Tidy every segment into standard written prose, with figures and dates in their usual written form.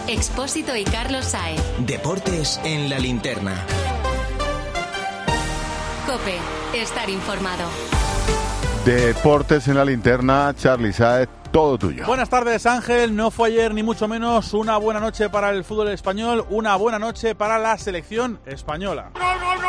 Expósito y Carlos Sáez. Deportes en la linterna. COPE. Estar informado. Deportes en la linterna, Charly Sáez, todo tuyo. Buenas tardes, Ángel. No fue ayer ni mucho menos una buena noche para el fútbol español, una buena noche para la selección española. ¡Gol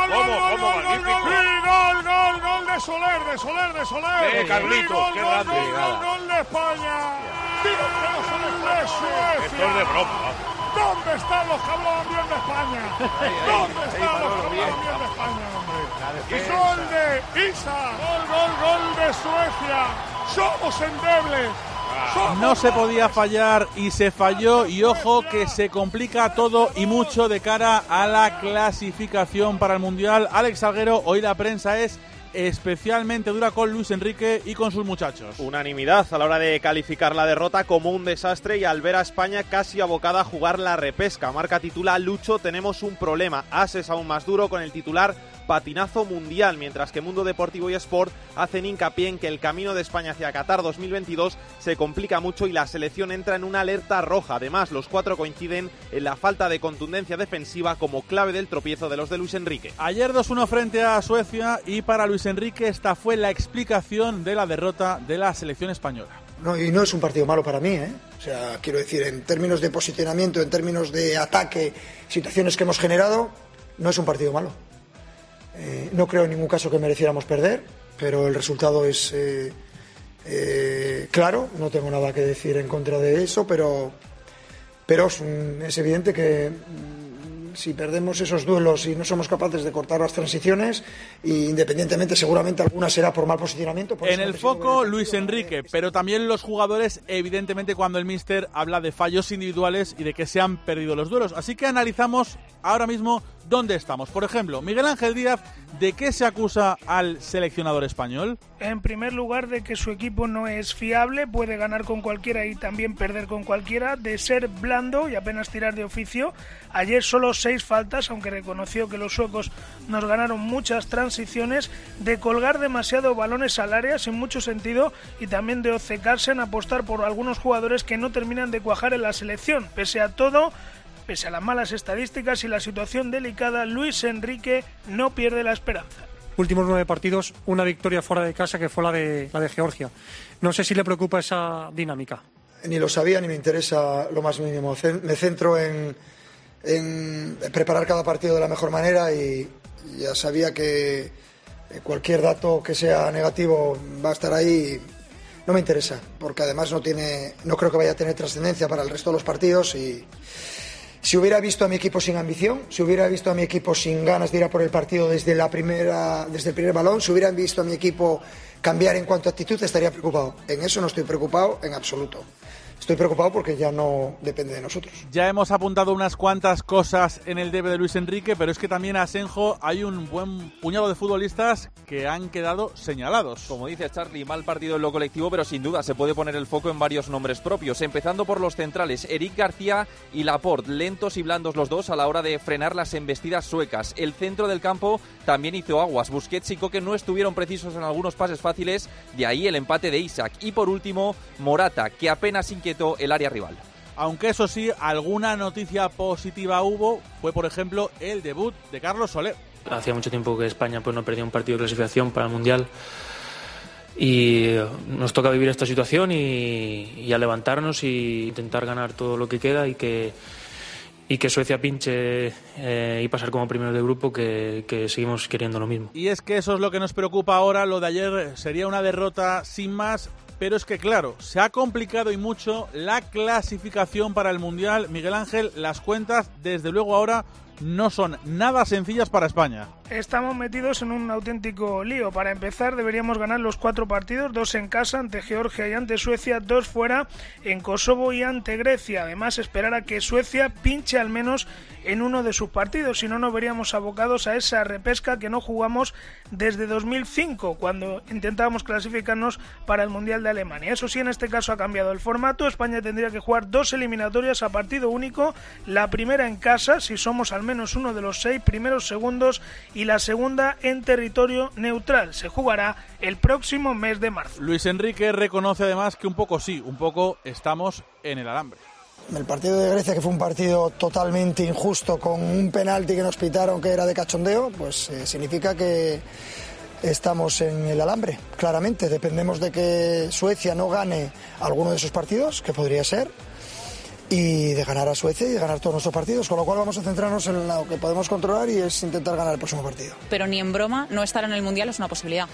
de Soler! Carlitos, qué grande. ¡Gol de España! ¡Digo que no son de Suecia! Esto es de broma. ¿Dónde están los que hablaban bien de España? ¿Dónde están los que hablaban bien de España, hombre? Y gol de Isa, gol de Suecia. Somos endebles. No se podía fallar y se falló, y ojo que se complica todo y mucho de cara a la clasificación para el Mundial. Alex Salguero, hoy la prensa es especialmente dura con Luis Enrique y con sus muchachos. Unanimidad a la hora de calificar la derrota como un desastre y al ver a España casi abocada a jugar la repesca. Marca titula Lucho, tenemos un problema. Ases aún más duro con el titular patinazo mundial, mientras que Mundo Deportivo y Sport hacen hincapié en que el camino de España hacia Qatar 2022 se complica mucho y la selección entra en una alerta roja. Además, los cuatro coinciden en la falta de contundencia defensiva como clave del tropiezo de los de Luis Enrique. Ayer 2-1 frente a Suecia, y para Luis Enrique esta fue la explicación de la derrota de la selección española. No, y no es un partido malo para mí, O sea, quiero decir, en términos de posicionamiento, en términos de ataque, situaciones que hemos generado, no es un partido malo. No creo en ningún caso que mereciéramos perder, pero el resultado es claro, no tengo nada que decir en contra de eso, pero es evidente que si perdemos esos duelos y no somos capaces de cortar las transiciones, y independientemente, seguramente alguna será por mal posicionamiento. En el foco Luis Enrique, pero también los jugadores, evidentemente, cuando el míster habla de fallos individuales y de que se han perdido los duelos. Así que analizamos ahora mismo dónde estamos. Por ejemplo, Miguel Ángel Díaz, ¿de qué se acusa al seleccionador español? En primer lugar, de que su equipo no es fiable, puede ganar con cualquiera y también perder con cualquiera, de ser blando y apenas tirar de oficio. Ayer solo 6 faltas, aunque reconoció que los suecos nos ganaron muchas transiciones, de colgar demasiado balones al área sin mucho sentido, y también de obcecarse en apostar por algunos jugadores que no terminan de cuajar en la selección. Pese a todo, pese a las malas estadísticas y la situación delicada, Luis Enrique no pierde la esperanza. Últimos 9 partidos, una victoria fuera de casa, que fue la de Georgia. No sé si le preocupa esa dinámica. Ni lo sabía ni me interesa lo más mínimo. Me centro en preparar cada partido de la mejor manera, y ya sabía que cualquier dato que sea negativo va a estar ahí. No me interesa, porque además no creo que vaya a tener trascendencia para el resto de los partidos. Y si hubiera visto a mi equipo sin ambición, si hubiera visto a mi equipo sin ganas de ir a por el partido desde el primer balón, si hubieran visto a mi equipo cambiar en cuanto a actitud, estaría preocupado. En eso no estoy preocupado en absoluto. Estoy preocupado porque ya no depende de nosotros. Ya hemos apuntado unas cuantas cosas en el debe de Luis Enrique, pero es que también a Asenjo hay un buen puñado de futbolistas que han quedado señalados. Como dice Charly, mal partido en lo colectivo, pero sin duda se puede poner el foco en varios nombres propios, empezando por los centrales, Eric García y Laporte, lentos y blandos los dos a la hora de frenar las embestidas suecas. El centro del campo también hizo aguas, Busquets y Koke no estuvieron precisos en algunos pases fáciles, de ahí el empate de Isak. Y por último, Morata, que apenas inquietó el área rival. Aunque eso sí, alguna noticia positiva hubo, fue por ejemplo el debut de Carlos Soler. Hacía mucho tiempo que España no perdía un partido de clasificación para el Mundial, y nos toca vivir esta situación y a levantarnos y intentar ganar todo lo que queda, y que Suecia pinche y pasar como primero de grupo, que seguimos queriendo lo mismo. Y es que eso es lo que nos preocupa ahora. Lo de ayer sería una derrota sin más, pero es que claro, se ha complicado y mucho la clasificación para el Mundial. Miguel Ángel, las cuentas desde luego ahora no son nada sencillas para España. Estamos metidos en un auténtico lío. Para empezar, deberíamos ganar los 4 partidos, 2 en casa ante Georgia y ante Suecia, 2 fuera en Kosovo y ante Grecia. Además, esperar a que Suecia pinche al menos en uno de sus partidos, si no nos veríamos abocados a esa repesca que no jugamos desde 2005, cuando intentábamos clasificarnos para el Mundial de Alemania. Eso sí, en este caso ha cambiado el formato. España tendría que jugar 2 eliminatorias a partido único, la primera en casa, si somos al menos uno de los 6 primeros segundos, y la segunda en territorio neutral. Se jugará el próximo mes de marzo. Luis Enrique reconoce además que un poco estamos en el alambre. El partido de Grecia, que fue un partido totalmente injusto, con un penalti que nos pitaron que era de cachondeo, pues significa que estamos en el alambre, claramente. Dependemos de que Suecia no gane alguno de esos partidos, que podría ser, y de ganar a Suecia y de ganar todos nuestros partidos, con lo cual vamos a centrarnos en lo que podemos controlar y es intentar ganar el próximo partido. Pero ni en broma, no estar en el Mundial es una posibilidad.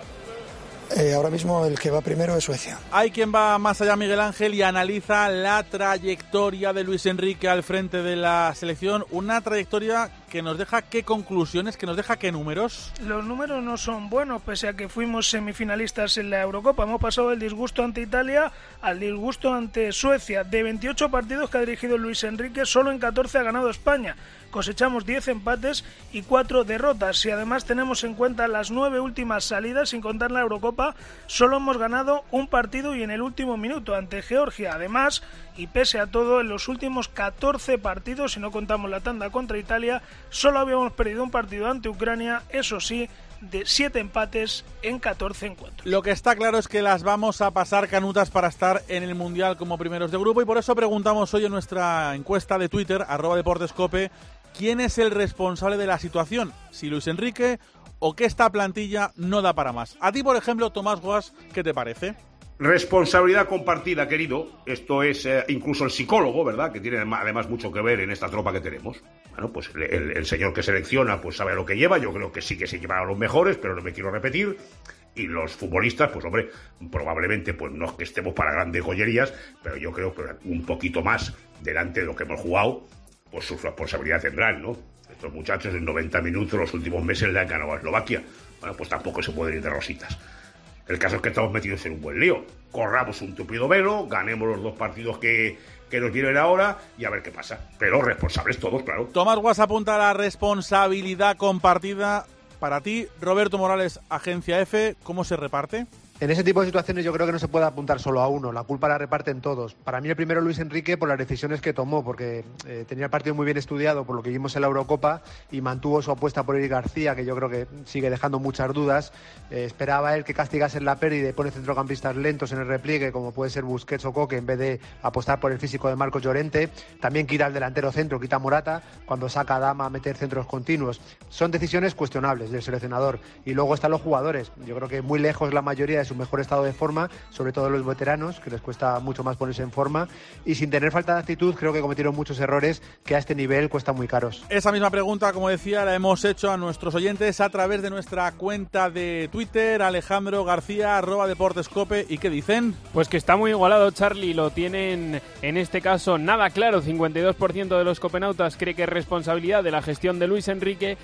Ahora mismo el que va primero es Suecia. Hay quien va más allá, Miguel Ángel, y analiza la trayectoria de Luis Enrique al frente de la selección. Una trayectoria que nos deja qué conclusiones, que nos deja qué números. Los números no son buenos, pese a que fuimos semifinalistas en la Eurocopa. Hemos pasado del disgusto ante Italia al disgusto ante Suecia. De 28 partidos que ha dirigido Luis Enrique, solo en 14 ha ganado España. Cosechamos 10 empates y 4 derrotas. Si además tenemos en cuenta las 9 últimas salidas, sin contar la Eurocopa, solo hemos ganado un partido y en el último minuto ante Georgia. Además, y pese a todo, en los últimos 14 partidos, si no contamos la tanda contra Italia, solo habíamos perdido un partido ante Ucrania, eso sí, de 7 empates en 14 encuentros. Lo que está claro es que las vamos a pasar canutas para estar en el Mundial como primeros de grupo, y por eso preguntamos hoy en nuestra encuesta de Twitter, @deportescope, ¿quién es el responsable de la situación? ¿Si Luis Enrique o que esta plantilla no da para más? A ti, por ejemplo, Tomás Guas, ¿qué te parece? Responsabilidad compartida, querido. Esto es incluso el psicólogo, ¿verdad?, que tiene además mucho que ver en esta tropa que tenemos. Bueno, pues el señor que selecciona pues sabe lo que lleva. Yo creo que sí que se llevan a los mejores, pero no me quiero repetir. Y los futbolistas, pues hombre, probablemente pues no es que estemos para grandes gollerías, pero yo creo que un poquito más delante de lo que hemos jugado, pues su responsabilidad tendrán, ¿no? Estos muchachos en 90 minutos los últimos meses le han ganado a Eslovaquia. Bueno, pues tampoco se pueden ir de rositas. El caso es que estamos metidos en un buen lío. Corramos un tupido velo, ganemos los 2 partidos que nos vienen ahora y a ver qué pasa. Pero responsables todos, claro. Tomás Guas apunta a la responsabilidad compartida. Para ti, Roberto Morales, Agencia F, ¿cómo se reparte? En ese tipo de situaciones yo creo que no se puede apuntar solo a uno, la culpa la reparten todos. Para mí el primero Luis Enrique por las decisiones que tomó, porque tenía el partido muy bien estudiado por lo que vimos en la Eurocopa y mantuvo su apuesta por Eric García, que yo creo que sigue dejando muchas dudas. Esperaba él que castigasen la pérdida y pone centrocampistas lentos en el repliegue, como puede ser Busquets o Koke, en vez de apostar por el físico de Marcos Llorente. También quita el delantero centro, quita a Morata, cuando saca a Dama a meter centros continuos. Son decisiones cuestionables del seleccionador. Y luego están los jugadores. Yo creo que muy lejos la mayoría de su mejor estado de forma, sobre todo los veteranos, que les cuesta mucho más ponerse en forma, y sin tener falta de actitud creo que cometieron muchos errores que a este nivel cuestan muy caros. Esa misma pregunta, como decía, la hemos hecho a nuestros oyentes a través de nuestra cuenta de Twitter, Alejandro García, @deportescope. ¿Y qué dicen? Pues que está muy igualado, Charlie, lo tienen en este caso nada claro. 52% de los copenautas cree que es responsabilidad de la gestión de Luis Enrique,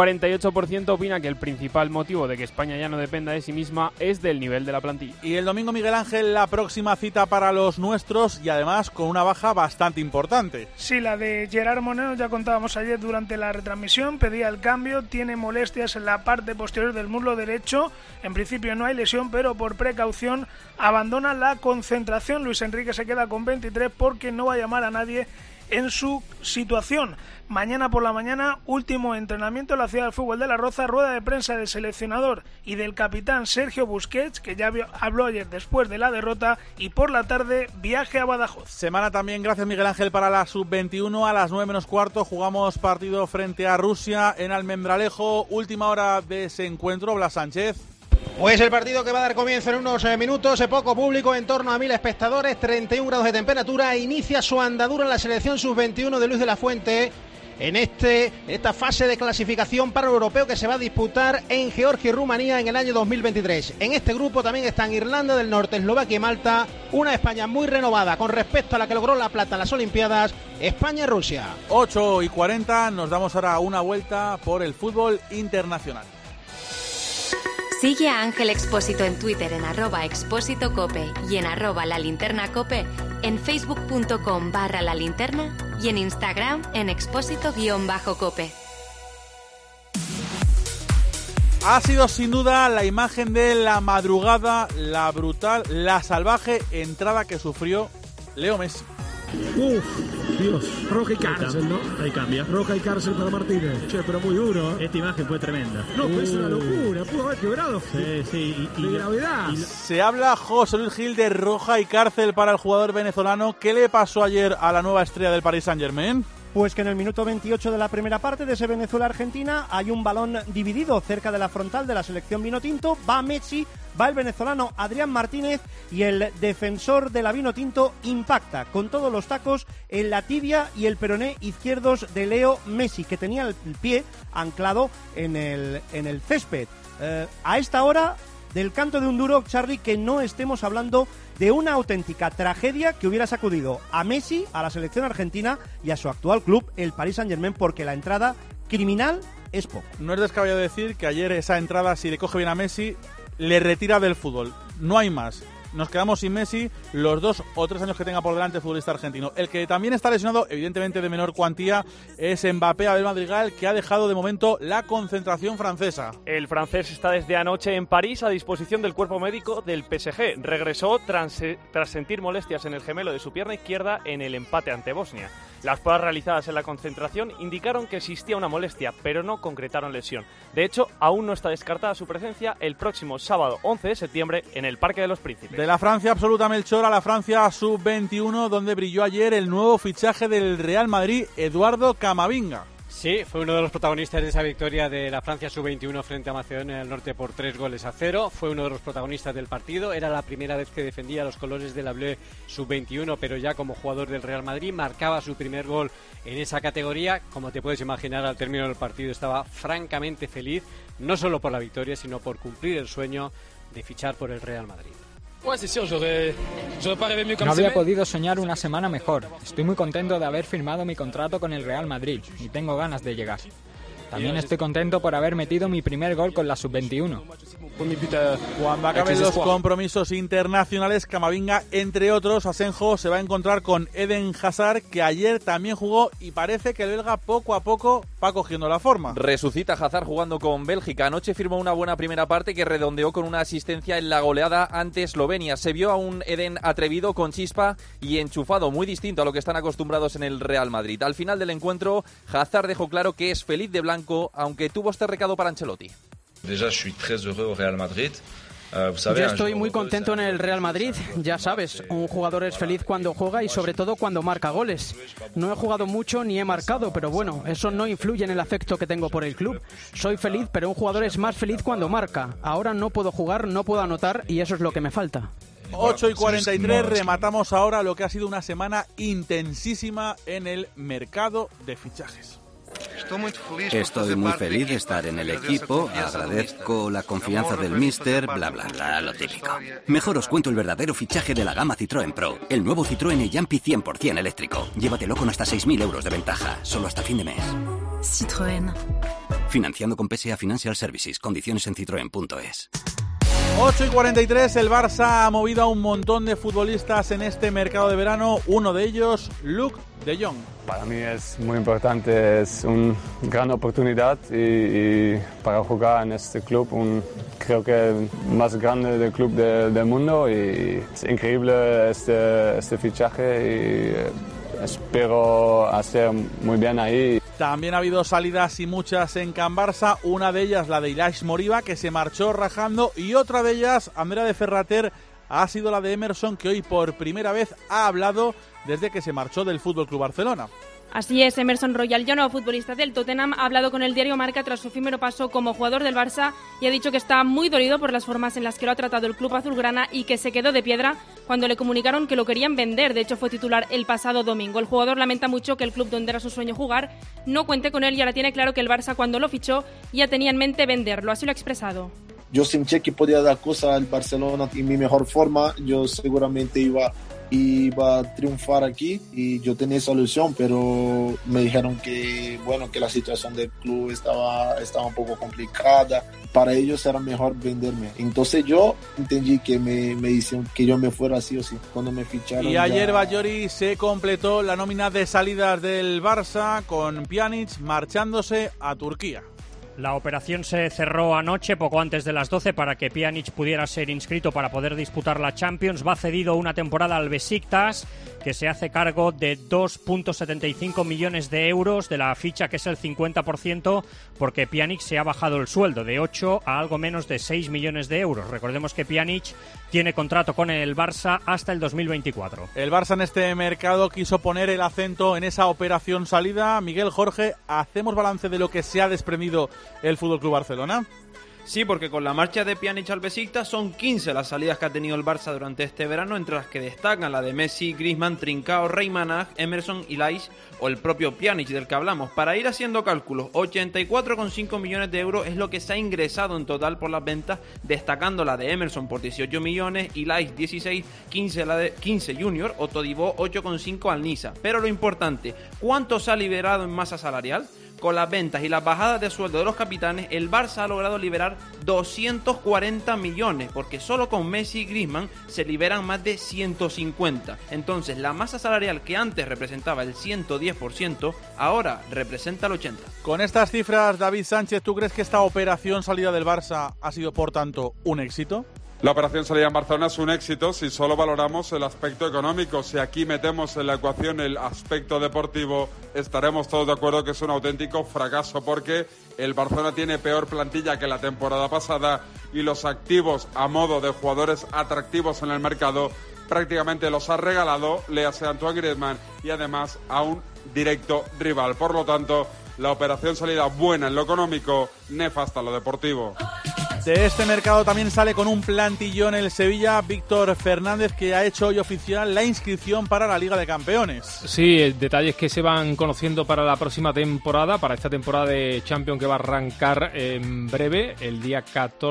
48% opina que el principal motivo de que España ya no dependa de sí misma es del nivel de la plantilla. Y el domingo, Miguel Ángel, la próxima cita para los nuestros, y además con una baja bastante importante. Sí, la de Gerard Moreno, ya contábamos ayer durante la retransmisión, pedía el cambio, tiene molestias en la parte posterior del muslo derecho, en principio no hay lesión, pero por precaución abandona la concentración. Luis Enrique se queda con 23 porque no va a llamar a nadie en su situación. Mañana por la mañana, último entrenamiento en la Ciudad del Fútbol de La Roza, rueda de prensa del seleccionador y del capitán Sergio Busquets, que ya habló ayer después de la derrota, y por la tarde viaje a Badajoz. Semana también, gracias Miguel Ángel, para la Sub-21 a las 9:15 jugamos partido frente a Rusia en Almendralejo. Última hora de ese encuentro, Blas Sánchez. Pues el partido que va a dar comienzo en unos minutos, poco público, en torno a 1000 espectadores, 31 grados de temperatura, inicia su andadura en la selección Sub-21 de Luis de la Fuente en esta fase de clasificación para el europeo que se va a disputar en Georgia y Rumanía en el año 2023. En este grupo también están Irlanda del Norte, Eslovaquia y Malta, una España muy renovada con respecto a la que logró la plata en las Olimpiadas, España y Rusia. 8:40, nos damos ahora una vuelta por el fútbol internacional. Sigue a Ángel Expósito en Twitter en @expósitocope y en @lalinternacope, en facebook.com/lalinterna y en Instagram en expósito_cope. Ha sido sin duda la imagen de la madrugada, la brutal, la salvaje entrada que sufrió Leo Messi. Dios, roja y cárcel, ¿no? Ahí cambia. Roja y cárcel para Martínez. Che, pero muy duro. Esta imagen fue tremenda. No, pues es una locura. Pudo haber quebrado. Sí. De gravedad. Se habla, José Luis Gil, de roja y cárcel para el jugador venezolano. ¿Qué le pasó ayer a la nueva estrella del Paris Saint-Germain? Pues que en el minuto 28 de la primera parte de ese Venezuela-Argentina hay un balón dividido cerca de la frontal de la selección vinotinto. Va Messi, va el venezolano Adrián Martínez y el defensor de la vinotinto impacta con todos los tacos en la tibia y el peroné izquierdos de Leo Messi, que tenía el pie anclado en el césped. A esta hora del canto de un duro, Charly, que no estemos hablando de una auténtica tragedia que hubiera sacudido a Messi, a la selección argentina y a su actual club, el Paris Saint-Germain, porque la entrada criminal es poco. No es descabellado decir que ayer esa entrada, si le coge bien a Messi, le retira del fútbol. No hay más. Nos quedamos sin Messi los 2 o 3 años que tenga por delante el futbolista argentino. El que también está lesionado, evidentemente de menor cuantía, es Mbappé, Abel Madrigal, que ha dejado de momento la concentración francesa. El francés está desde anoche en París a disposición del cuerpo médico del PSG. Regresó tras sentir molestias en el gemelo de su pierna izquierda en el empate ante Bosnia. Las pruebas realizadas en la concentración indicaron que existía una molestia, pero no concretaron lesión. De hecho, aún no está descartada su presencia el próximo sábado 11 de septiembre en el Parque de los Príncipes. De la Francia absoluta, Melchor, a la Francia sub-21, donde brilló ayer el nuevo fichaje del Real Madrid, Eduardo Camavinga. Sí, fue uno de los protagonistas de esa victoria de la Francia sub-21 frente a Macedonia del Norte por 3-0. Fue uno de los protagonistas del partido. Era la primera vez que defendía los colores de la Bleu sub-21, pero ya como jugador del Real Madrid marcaba su primer gol en esa categoría. Como te puedes imaginar, al término del partido estaba francamente feliz, no solo por la victoria, sino por cumplir el sueño de fichar por el Real Madrid. No había podido soñar una semana mejor. Estoy muy contento de haber firmado mi contrato con el Real Madrid y tengo ganas de llegar. También estoy contento por haber metido mi primer gol con la sub-21. Cuando acaben los compromisos internacionales, Camavinga, entre otros, Asenjo, se va a encontrar con Eden Hazard, que ayer también jugó y parece que el belga poco a poco va cogiendo la forma. Resucita Hazard jugando con Bélgica. Anoche firmó una buena primera parte que redondeó con una asistencia en la goleada ante Eslovenia. Se vio a un Eden atrevido, con chispa y enchufado, muy distinto a lo que están acostumbrados en el Real Madrid. Al final del encuentro, Hazard dejó claro que es feliz de blanco, aunque tuvo este recado para Ancelotti. Yo estoy muy contento en el Real Madrid, ya sabes, un jugador es feliz cuando juega y sobre todo cuando marca goles. No he jugado mucho ni he marcado, pero bueno, eso no influye en el afecto que tengo por el club. Soy feliz, pero un jugador es más feliz cuando marca. Ahora no puedo jugar, no puedo anotar y eso es lo que me falta. 8:43, rematamos ahora lo que ha sido una semana intensísima en el mercado de fichajes. Estoy muy feliz de estar en el equipo, agradezco la confianza del míster, bla bla bla, lo típico. Mejor os cuento el verdadero fichaje de la gama Citroën Pro, el nuevo Citroën e-Jumpy 100% eléctrico. Llévatelo con hasta 6.000 euros de ventaja, solo hasta fin de mes. Citroën. Financiando con PSA Financial Services, condiciones en citroen.es. 8:43, el Barça ha movido a un montón de futbolistas en este mercado de verano, uno de ellos, Luuk de Jong. Para mí es muy importante, es una gran oportunidad y para jugar en este club, creo que el más grande del club del mundo, y es increíble este fichaje y espero hacer muy bien ahí. También ha habido salidas y muchas en Can Barça, una de ellas la de Ilaix Moriba, que se marchó rajando, y otra de ellas, Andrea de Ferrater, ha sido la de Emerson, que hoy por primera vez ha hablado desde que se marchó del FC Barcelona. Así es, Emerson Royal, ya no futbolista del Tottenham, ha hablado con el diario Marca tras su efímero paso como jugador del Barça y ha dicho que está muy dolido por las formas en las que lo ha tratado el club azulgrana y que se quedó de piedra cuando le comunicaron que lo querían vender. De hecho, fue titular el pasado domingo. El jugador lamenta mucho que el club donde era su sueño jugar no cuente con él y ahora tiene claro que el Barça, cuando lo fichó, ya tenía en mente venderlo. Así lo ha expresado. Yo sentí que podía dar cosas al Barcelona en mi mejor forma. Yo seguramente iba a triunfar aquí y yo tenía esa ilusión, pero me dijeron que la situación del club estaba un poco complicada. Para ellos era mejor venderme. Entonces yo entendí que me dicen que yo me fuera sí o sí cuando me ficharon. Y ayer Bayori se completó la nómina de salidas del Barça con Pjanic marchándose a Turquía. La operación se cerró anoche, poco antes de las 12, para que Pjanic pudiera ser inscrito para poder disputar la Champions. Va cedido una temporada al Besiktas, que se hace cargo de 2,75 millones de euros de la ficha, que es el 50%, porque Pjanic se ha bajado el sueldo de 8 a algo menos de 6 millones de euros. Recordemos que Pjanic tiene contrato con el Barça hasta el 2024. El Barça en este mercado quiso poner el acento en esa operación salida. Miguel, Jorge, ¿hacemos balance de lo que se ha desprendido el FC Barcelona? Sí, porque con la marcha de Pjanic al Besiktas son 15 las salidas que ha tenido el Barça durante este verano, entre las que destacan la de Messi, Griezmann, Trincao, Reimann, Emerson, Ilaiz o el propio Pjanic del que hablamos. Para ir haciendo cálculos, 84,5 millones de euros es lo que se ha ingresado en total por las ventas, destacando la de Emerson por 18 millones, Ilaiz 16, 15 la de 15 Junior o Todibo 8,5 al Niza. Pero lo importante, ¿cuánto se ha liberado en masa salarial? Con las ventas y las bajadas de sueldo de los capitanes, el Barça ha logrado liberar 240 millones, porque solo con Messi y Griezmann se liberan más de 150. Entonces, la masa salarial que antes representaba el 110%, ahora representa el 80%. Con estas cifras, David Sánchez, ¿tú crees que esta operación salida del Barça ha sido, por tanto, un éxito? La operación salida en Barcelona es un éxito si solo valoramos el aspecto económico. Si aquí metemos en la ecuación el aspecto deportivo, estaremos todos de acuerdo que es un auténtico fracaso, porque el Barcelona tiene peor plantilla que la temporada pasada y los activos a modo de jugadores atractivos en el mercado prácticamente los ha regalado, léase Antoine Griezmann, y además a un directo rival. Por lo tanto, la operación salida buena en lo económico, nefasta en lo deportivo. De este mercado también sale con un plantillón el Sevilla, Víctor Fernández, que ha hecho hoy oficial la inscripción para la Liga de Campeones. Sí, detalles que se van conociendo para la próxima temporada, para esta temporada de Champions que va a arrancar en breve, el día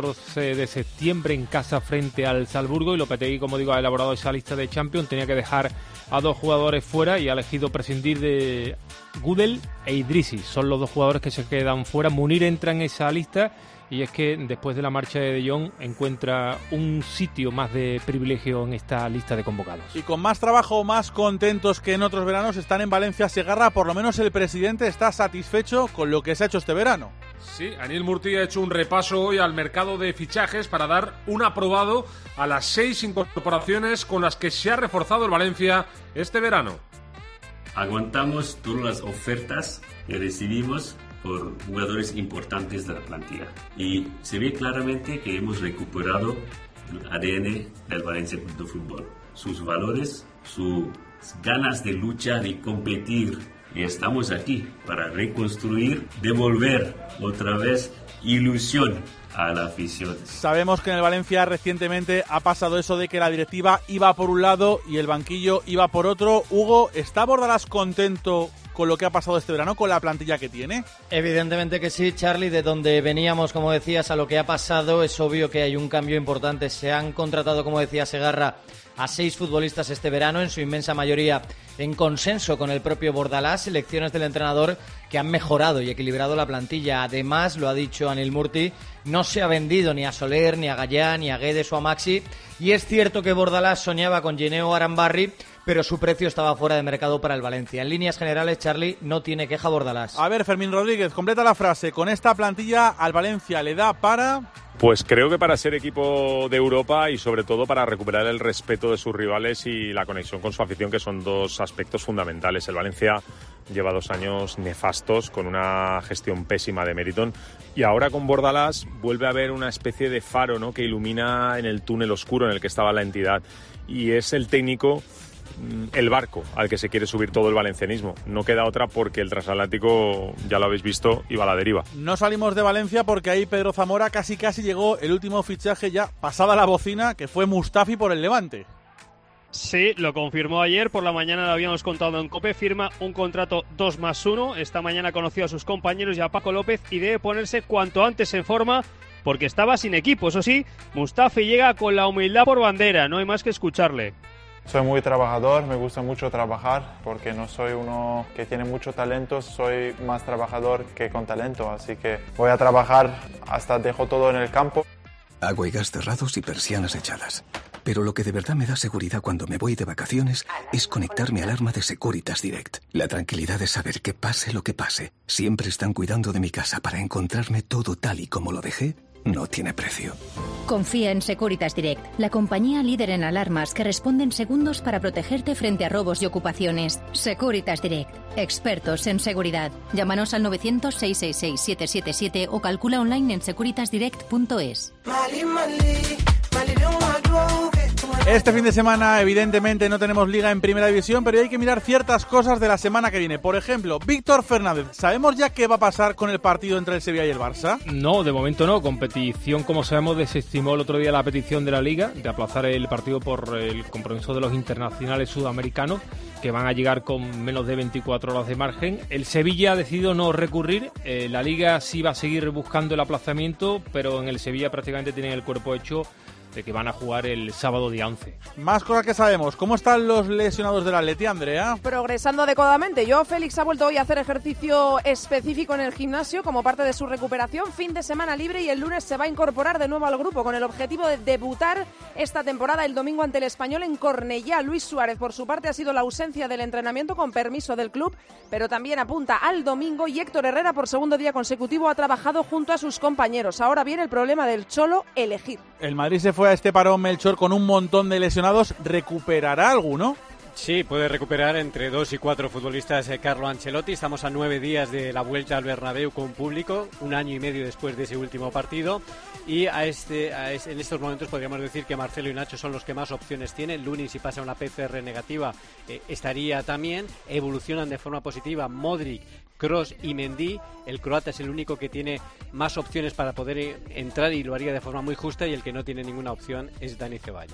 14 de septiembre en casa frente al Salzburgo, y Lopetegui, como digo, ha elaborado esa lista de Champions. Tenía que dejar a 2 jugadores fuera y ha elegido prescindir de Gudel e Idrissi. Son los 2 jugadores que se quedan fuera. Munir entra en esa lista, y es que después de la marcha de Jong encuentra un sitio más de privilegio en esta lista de convocados. Y con más trabajo, más contentos que en otros veranos, están en Valencia Segarra. Por lo menos el presidente está satisfecho con lo que se ha hecho este verano. Sí, Anil Murti ha hecho un repaso hoy al mercado de fichajes para dar un aprobado a las 6 incorporaciones con las que se ha reforzado el Valencia este verano. Aguantamos todas las ofertas que recibimos por jugadores importantes de la plantilla, y se ve claramente que hemos recuperado el ADN del Valencia Club de Fútbol, sus valores, sus ganas de lucha, de competir, y estamos aquí para reconstruir, devolver otra vez ilusión a la afición. Sabemos que en el Valencia recientemente ha pasado eso de que la directiva iba por un lado y el banquillo iba por otro. Hugo, ¿está Bordalás contento con lo que ha pasado este verano, con la plantilla que tiene? Evidentemente que sí, Charlie. De donde veníamos, como decías, a lo que ha pasado, es obvio que hay un cambio importante. Se han contratado, como decía Segarra, a 6 futbolistas este verano, en su inmensa mayoría en consenso con el propio Bordalás, selecciones del entrenador que han mejorado y equilibrado la plantilla. Además, lo ha dicho Anil Murti, no se ha vendido ni a Soler, ni a Gallán, ni a Guedes o a Maxi, y es cierto que Bordalás soñaba con Gineo Arambarri, pero su precio estaba fuera de mercado para el Valencia. En líneas generales, Charlie, no tiene queja Bordalás. A ver, Fermín Rodríguez, completa la frase. Con esta plantilla al Valencia le da para... Pues creo que para ser equipo de Europa y sobre todo para recuperar el respeto de sus rivales y la conexión con su afición, que son 2 aspectos fundamentales. El Valencia lleva 2 años nefastos con una gestión pésima de Meriton, y ahora con Bordalás vuelve a haber una especie de faro, ¿no?, que ilumina en el túnel oscuro en el que estaba la entidad, y es el técnico, el barco al que se quiere subir todo el valencianismo. No queda otra, porque el transatlántico, ya lo habéis visto, iba a la deriva. No salimos de Valencia porque ahí Pedro Zamora casi llegó el último fichaje ya pasada la bocina, que fue Mustafi por el Levante. Sí, lo confirmó ayer, por la mañana lo habíamos contado en COPE, firma un contrato 2+1, esta mañana conoció a sus compañeros y a Paco López y debe ponerse cuanto antes en forma porque estaba sin equipo. Eso sí, Mustafi llega con la humildad por bandera, no hay más que escucharle. Soy muy trabajador, me gusta mucho trabajar porque no soy uno que tiene mucho talento, soy más trabajador que con talento, así que voy a trabajar hasta dejo todo en el campo. Agua y gas cerrados y persianas echadas. Pero lo que de verdad me da seguridad cuando me voy de vacaciones es conectar mi alarma de Securitas Direct. La tranquilidad de saber que pase lo que pase, siempre están cuidando de mi casa para encontrarme todo tal y como lo dejé, no tiene precio. Confía en Securitas Direct, la compañía líder en alarmas que responde en segundos para protegerte frente a robos y ocupaciones. Securitas Direct, expertos en seguridad. Llámanos al 900-666-777 o calcula online en securitasdirect.es. Este fin de semana, evidentemente, no tenemos liga en primera división, pero hay que mirar ciertas cosas de la semana que viene. Por ejemplo, Víctor Fernández, ¿sabemos ya qué va a pasar con el partido entre el Sevilla y el Barça? No, de momento no. Competición, como sabemos, desestimó el otro día la petición de la Liga de aplazar el partido por el compromiso de los internacionales sudamericanos, que van a llegar con menos de 24 horas de margen. El Sevilla ha decidido no recurrir. La Liga sí va a seguir buscando el aplazamiento, pero en el Sevilla prácticamente tienen el cuerpo hecho de que van a jugar el sábado día 11. Más cosas que sabemos. ¿Cómo están los lesionados del Atleti, Andrea? Progresando adecuadamente. Joao Félix ha vuelto hoy a hacer ejercicio específico en el gimnasio como parte de su recuperación. Fin de semana libre y el lunes se va a incorporar de nuevo al grupo con el objetivo de debutar esta temporada el domingo ante el Español en Cornellá. Luis Suárez, por su parte, ha sido la ausencia del entrenamiento con permiso del club, pero también apunta al domingo, y Héctor Herrera, por segundo día consecutivo, ha trabajado junto a sus compañeros. Ahora viene el problema del Cholo, elegir. El Madrid se fue a este parón, Melchor, con un montón de lesionados. ¿Recuperará alguno? Sí, puede recuperar entre 2 y 4 futbolistas Carlo Ancelotti. Estamos a 9 días de la vuelta al Bernabéu con público, un año y medio después de ese último partido. Y en estos momentos podríamos decir que Marcelo y Nacho son los que más opciones tienen. Lunin, si pasa una PCR negativa, estaría también. Evolucionan de forma positiva Modric, Kroos y Mendy. El croata es el único que tiene más opciones para poder entrar y lo haría de forma muy justa, y el que no tiene ninguna opción es Dani Ceballos.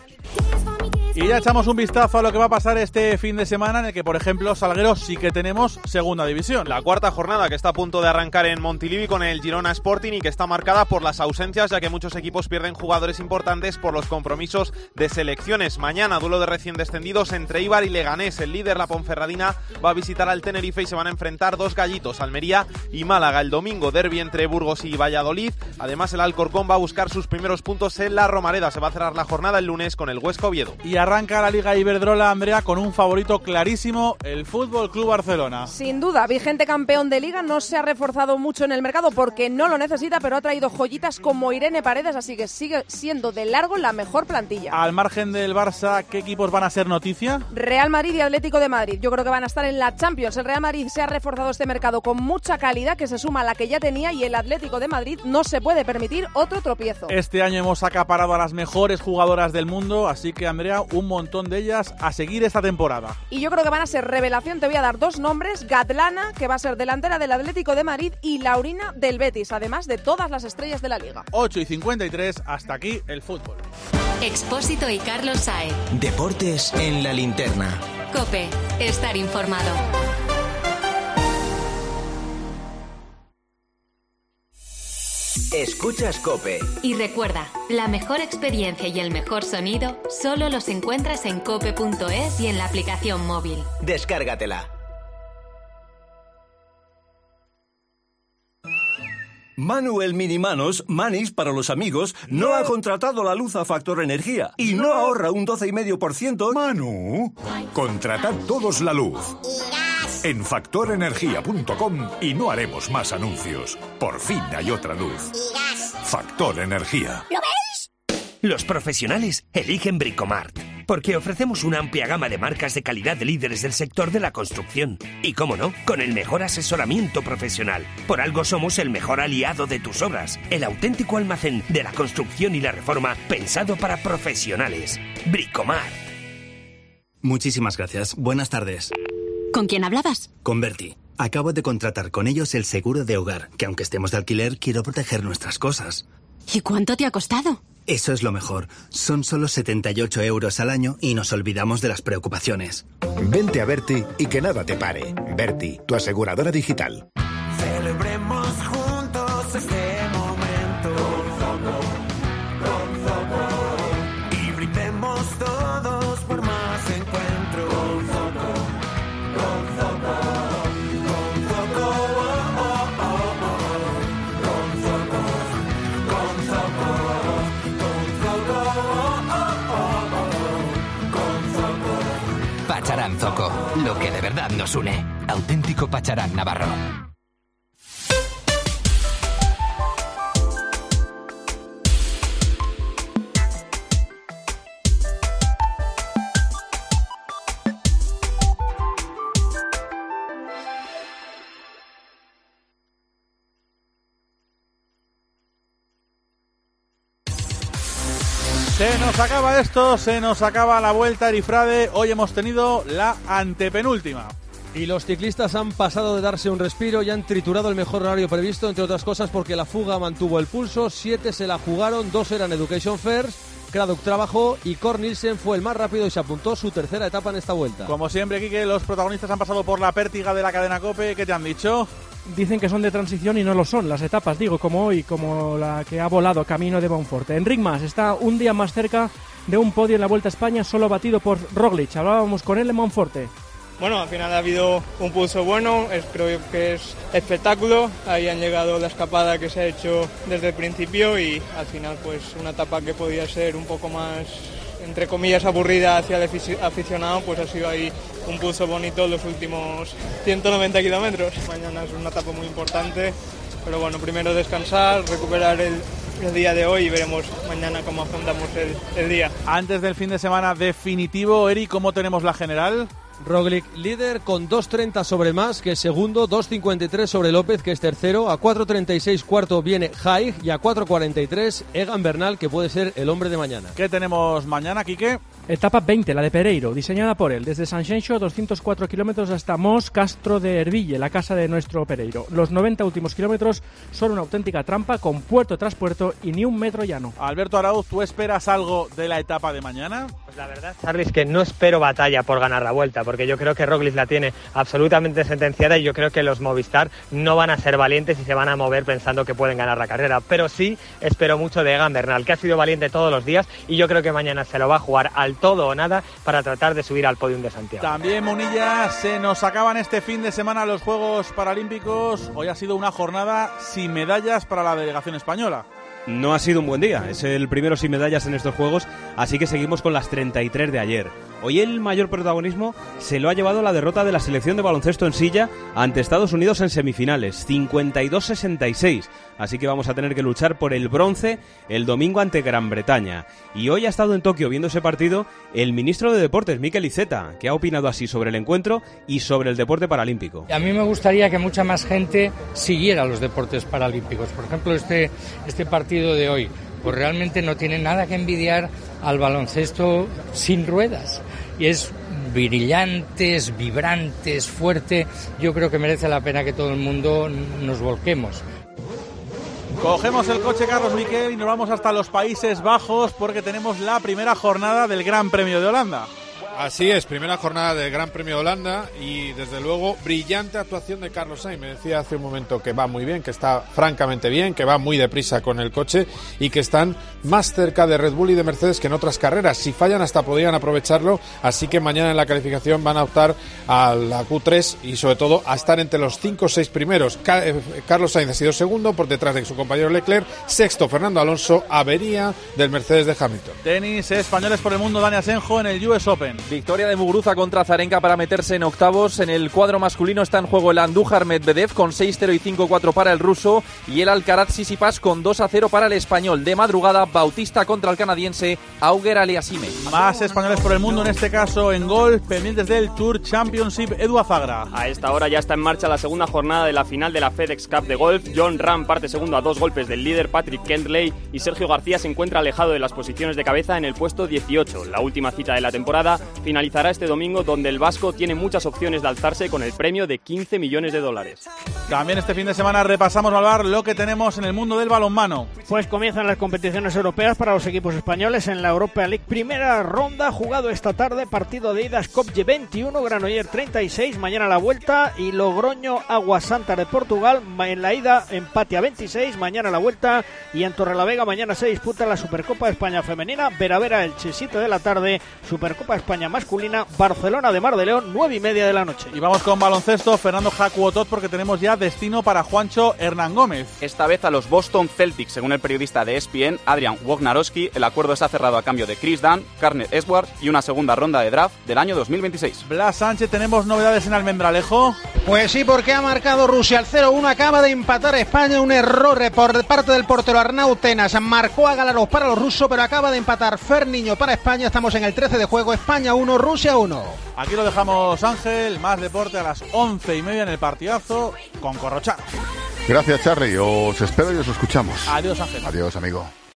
Y ya echamos un vistazo a lo que va a pasar este fin de semana, en el que, por ejemplo, Salguero sí que tenemos segunda división. La cuarta jornada que está a punto de arrancar en Montilivi con el Girona Sporting, y que está marcada por las ausencias, ya que muchos equipos pierden jugadores importantes por los compromisos de selecciones. Mañana, duelo de recién descendidos entre Eibar y Leganés. El líder, la Ponferradina, va a visitar al Tenerife y se van a enfrentar dos gallitos, Almería y Málaga. El domingo, derbi entre Burgos y Valladolid. Además, el Alcorcón va a buscar sus primeros puntos en la Romareda. Se va a cerrar la jornada el lunes con el Huesca Oviedo. Y arranca la Liga Iberdrola, Andrea, con un favorito clarísimo, el Fútbol Club Barcelona. Sin duda, vigente campeón de Liga, no se ha reforzado mucho en el mercado porque no lo necesita, pero ha traído joyitas como Irene Paredes, así que sigue siendo de largo la mejor plantilla. Al margen del Barça, ¿qué equipos van a ser noticia? Real Madrid y Atlético de Madrid. Yo creo que van a estar en la Champions. El Real Madrid se ha reforzado este mercado con mucha calidad, que se suma a la que ya tenía, y el Atlético de Madrid no se puede permitir otro tropiezo. Este año hemos acaparado a las mejores jugadoras del mundo, así que, Andrea, un montón de ellas a seguir esta temporada. Y yo creo que van a ser revelación. Te voy a dar dos nombres: Gatlana, que va a ser delantera del Atlético de Madrid, y Laurina del Betis, además de todas las estrellas de la Liga. 8:53, hasta aquí el fútbol. Expósito y Carlos Saez. Deportes en la linterna. COPE, estar informado. Escuchas COPE. Y recuerda, la mejor experiencia y el mejor sonido solo los encuentras en cope.es y en la aplicación móvil. Descárgatela. Manuel Minimanos, Manis para los amigos, no ha contratado la luz a Factor Energía y no ahorra un 12,5%. Manu, contratad todos la luz en factorenergia.com y no haremos más anuncios. Por fin hay otra luz. Factor Energía. ¿Lo veis? Los profesionales eligen Bricomart, porque ofrecemos una amplia gama de marcas de calidad de líderes del sector de la construcción. Y cómo no, con el mejor asesoramiento profesional. Por algo somos el mejor aliado de tus obras, el auténtico almacén de la construcción y la reforma pensado para profesionales. Bricomart. Muchísimas gracias. Buenas tardes. ¿Con quién hablabas? Con Berti. Acabo de contratar con ellos el seguro de hogar, que aunque estemos de alquiler, quiero proteger nuestras cosas. ¿Y cuánto te ha costado? Eso es lo mejor. Son solo 78 € al año y nos olvidamos de las preocupaciones. Vente a Berti y que nada te pare. Berti, tu aseguradora digital. Celebremos juntos este momento. Con Zoco. Y brindemos todos por más encuentros. Con Zoco. Con Zoco. Con Zoco. Con Zoco. Con Zoco. lo que de verdad nos une. Auténtico Pacharán Navarro. Se nos acaba esto, se nos acaba la Vuelta a Erifrade. Hoy hemos tenido la antepenúltima. Y los ciclistas han pasado de darse un respiro y han triturado el mejor horario previsto, entre otras cosas porque la fuga mantuvo el pulso. 7 se la jugaron, 2 eran Education First. Craddock trabajó y Cor Nielsen fue el más rápido y se apuntó su tercera etapa en esta Vuelta. Como siempre, Quique, los protagonistas han pasado por la pértiga de la cadena COPE. ¿Qué te han dicho? Dicen que son de transición y no lo son las etapas, digo, como hoy, como la que ha volado camino de Monforte. Enric Mas está un día más cerca de un podio en la Vuelta a España, solo batido por Roglic. Hablábamos con él en Monforte. Bueno, al final ha habido un pulso bueno, creo que es espectáculo. Ahí han llegado la escapada que se ha hecho desde el principio y al final pues una etapa que podía ser un poco más, entre comillas, aburrida hacia el aficionado, pues ha sido ahí un pulso bonito los últimos 190 kilómetros. Mañana es una etapa muy importante, pero bueno, primero descansar, recuperar el día de hoy y veremos mañana cómo afrontamos el día. Antes del fin de semana definitivo, Eri, ¿cómo tenemos la general? Roglic líder con 2.30 sobre Mas, que es segundo, 2.53 sobre López, que es tercero, a 4.36 cuarto viene Haig y a 4.43 Egan Bernal, que puede ser el hombre de mañana. ¿Qué tenemos mañana, Quique? Etapa 20, la de Pereiro, diseñada por él, desde Sanxenxo, 204 kilómetros hasta Mos Castro de Herville, la casa de nuestro Pereiro. Los 90 últimos kilómetros son una auténtica trampa, con puerto tras puerto y ni un metro llano. Alberto Arauz, ¿tú esperas algo de la etapa de mañana? Pues la verdad, Charly, es que no espero batalla por ganar la Vuelta, porque yo creo que Roglic la tiene absolutamente sentenciada y yo creo que los Movistar no van a ser valientes y se van a mover pensando que pueden ganar la carrera. Pero sí espero mucho de Egan Bernal, que ha sido valiente todos los días y yo creo que mañana se lo va a jugar al todo o nada para tratar de subir al podium de Santiago. También, Munilla, se nos acaban este fin de semana los Juegos Paralímpicos. Hoy ha sido una jornada sin medallas para la delegación española. No ha sido un buen día, es el primero sin medallas en estos Juegos, así que seguimos con las 33 de ayer. Hoy el mayor protagonismo se lo ha llevado la derrota de la selección de baloncesto en silla ante Estados Unidos en semifinales, 52-66. Así que vamos a tener que luchar por el bronce el domingo ante Gran Bretaña. Y hoy ha estado en Tokio viendo ese partido el ministro de Deportes, Mikel Iceta, que ha opinado así sobre el encuentro y sobre el deporte paralímpico. A mí me gustaría que mucha más gente siguiera los deportes paralímpicos. Por ejemplo, este partido de hoy, pues realmente no tiene nada que envidiar al baloncesto sin ruedas. Y es brillante, es vibrante, es fuerte. Yo creo que merece la pena que todo el mundo nos volquemos. Cogemos el coche, Carlos Miquel, y nos vamos hasta los Países Bajos porque tenemos la primera jornada del Gran Premio de Holanda. Así es, primera jornada del Gran Premio de Holanda y desde luego brillante actuación de Carlos Sainz. Me decía hace un momento que va muy bien, que está francamente bien, que va muy deprisa con el coche y que están más cerca de Red Bull y de Mercedes que en otras carreras. Si fallan hasta podrían aprovecharlo, así que mañana en la calificación van a optar a la Q3 y sobre todo a estar entre los 5 o 6 primeros. Carlos Sainz ha sido segundo por detrás de su compañero Leclerc, sexto Fernando Alonso, avería del Mercedes de Hamilton. Tenis, españoles por el mundo, Dani Asenjo en el US Open. Victoria de Muguruza contra Azarenka para meterse en octavos. En el cuadro masculino está en juego el Andújar Medvedev con 6-0 y 5-4 para el ruso y el Alcaraz Tsitsipas con 2-0 para el español. De madrugada, Bautista contra el canadiense Auger Aliassime. Más españoles por el mundo, en este caso en golf, pendientes del Tour Championship. Edu Azagra. A esta hora ya está en marcha la segunda jornada de la final de la FedEx Cup de golf. Jon Rahm parte segundo a 2 golpes del líder Patrick Kentley y Sergio García se encuentra alejado de las posiciones de cabeza en el puesto 18. La última cita de la temporada finalizará este domingo, donde el vasco tiene muchas opciones de alzarse con el premio de 15 millones de dólares. También este fin de semana repasamos, Malvar, lo que tenemos en el mundo del balonmano. Pues comienzan las competiciones europeas para los equipos españoles en la Europa League. Primera ronda, jugado esta tarde, partido de ida, Skopje 21, Granollers 36, mañana la vuelta, y Logroño Água Santa de Portugal, en la ida empate a 26, mañana la vuelta, y en Torrelavega mañana se disputa la Supercopa de España femenina, Vera Elche 7 de la tarde, Supercopa de España masculina, Barcelona de Mar de León 9:30 de la noche. Y vamos con baloncesto, Fernando Jacuotot, porque tenemos ya será destino para Juancho Hernán Gómez. Esta vez a los Boston Celtics, según el periodista de ESPN, Adrian Wojnarowski. El acuerdo está cerrado a cambio de Chris Dunn, Garnett Edwards y una segunda ronda de draft del año 2026. Blas Sánchez, ¿tenemos novedades en Almendralejo? Pues sí, porque ha marcado Rusia al 0-1, acaba de empatar España, un error por parte del portero Arnau Tenas, marcó a Galaros para los rusos, pero acaba de empatar Fer Niño para España. Estamos en el 13 de juego, España 1, Rusia 1. Aquí lo dejamos, Ángel, más deporte a las 11:30 en el partidazo con Corrochano. Gracias, Charly, os espero y os escuchamos. Adiós, Ángel. Adiós, amigo.